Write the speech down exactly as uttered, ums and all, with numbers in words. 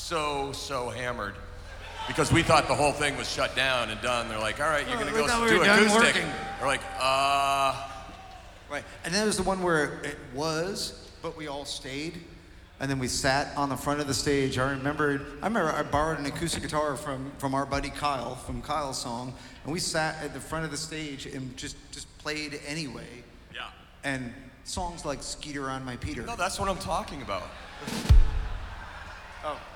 so, so hammered. Because we thought the whole thing was shut down and done. They're like, all right, you're Oh, gonna we go thought we do were done acoustic. working. We're like, uh... Right, and then there was the one where it was, but we all stayed, and then we sat on the front of the stage. I remember, I remember I borrowed an acoustic guitar from, from our buddy Kyle, from Kyle's song, and we sat at the front of the stage and just, just played anyway. Yeah. And songs like Skeeter on My Peter. No, that's what I'm talking about. Oh.